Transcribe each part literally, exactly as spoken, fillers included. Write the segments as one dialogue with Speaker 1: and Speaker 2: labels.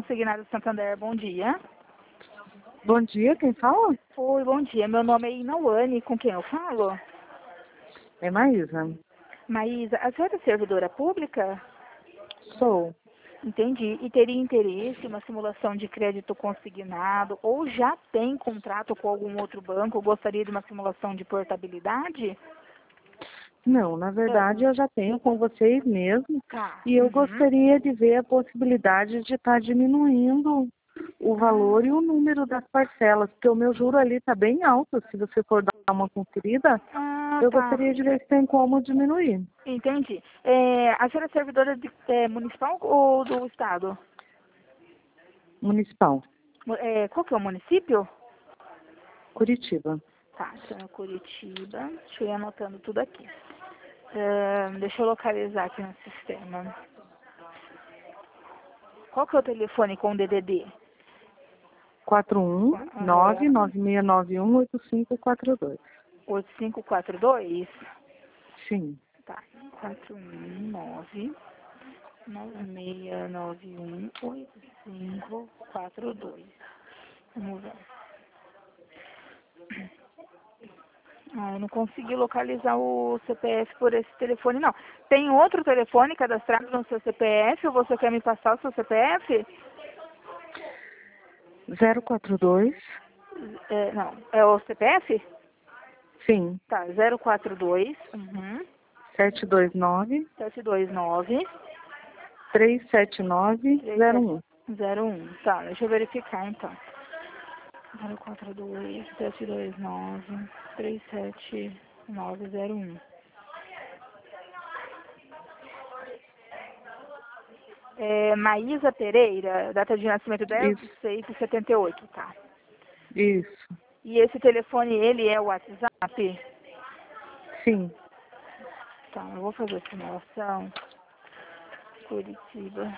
Speaker 1: Consignado Santander, bom dia.
Speaker 2: Bom dia, quem fala?
Speaker 1: Oi, bom dia. Meu nome é Inauane, com quem eu falo?
Speaker 2: É Maísa.
Speaker 1: Maísa, a senhora é servidora pública?
Speaker 2: Sou.
Speaker 1: Entendi. E teria interesse em uma simulação de crédito consignado ou já tem contrato com algum outro banco? Gostaria de uma simulação de portabilidade?
Speaker 2: Não, na verdade
Speaker 1: Ah,
Speaker 2: eu já tenho com vocês mesmo
Speaker 1: tá.
Speaker 2: e eu
Speaker 1: Uhum.
Speaker 2: gostaria de ver a possibilidade de estar diminuindo o valor e o número das parcelas, porque o meu juro ali está bem alto. Se você for dar uma conferida,
Speaker 1: Ah,
Speaker 2: eu
Speaker 1: tá.
Speaker 2: gostaria de ver se tem como diminuir.
Speaker 1: Entendi. É, a senhora é servidora de, é, municipal ou do estado?
Speaker 2: Municipal,
Speaker 1: Mu- É, qual que é o município?
Speaker 2: Curitiba.
Speaker 1: Tá, então é Curitiba. Deixa eu ir anotando tudo aqui. Ahn, deixa eu localizar aqui no sistema. Qual que é o telefone com o D D D?
Speaker 2: quatro um nove
Speaker 1: Aham.
Speaker 2: nove seis nove um oito cinco quatro dois.
Speaker 1: oito cinco quatro dois?
Speaker 2: Sim.
Speaker 1: Tá, quatro um nove nove seis nove um oito cinco quatro dois. Vamos ver. Ah, eu não consegui localizar o C P F por esse telefone, não. Tem outro telefone cadastrado no seu C P F ou você quer me passar o seu C P F?
Speaker 2: zero quatro dois.
Speaker 1: É, não, é o C P F?
Speaker 2: Sim.
Speaker 1: Tá, zero quatro dois, uhum,
Speaker 2: sete dois nove.
Speaker 1: sete dois nove,
Speaker 2: três sete nove
Speaker 1: três
Speaker 2: zero
Speaker 1: sete
Speaker 2: um.
Speaker 1: zero um. Tá, deixa eu verificar então. zero quatro dois, sete dois nove, três sete nove zero um. É, Maísa Pereira, data de nascimento dez de
Speaker 2: Isso,
Speaker 1: seis de setenta e oito, tá.
Speaker 2: isso.
Speaker 1: E esse telefone, ele é o WhatsApp?
Speaker 2: Sim.
Speaker 1: Tá, eu vou fazer a simulação. Curitiba.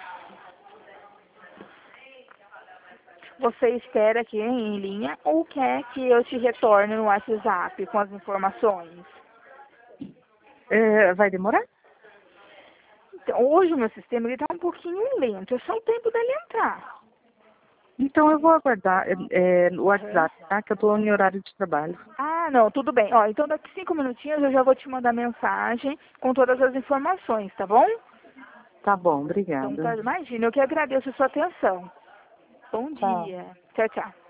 Speaker 1: Você espera aqui em linha ou quer que eu te retorne no WhatsApp com as informações?
Speaker 2: É, vai demorar?
Speaker 1: Então, hoje o meu sistema está um pouquinho lento, é só o tempo dele entrar.
Speaker 2: Então eu vou aguardar é, é, no
Speaker 1: Aham.
Speaker 2: WhatsApp, tá? Que eu estou em horário de trabalho.
Speaker 1: Ah, não, tudo bem. Ó, então daqui cinco minutinhos eu já vou te mandar mensagem com todas as informações, tá bom?
Speaker 2: Tá bom,
Speaker 1: Então,
Speaker 2: obrigada.
Speaker 1: tá, imagina, eu que agradeço a sua atenção. Bom
Speaker 2: Tchau.
Speaker 1: dia. Tchau, tchau.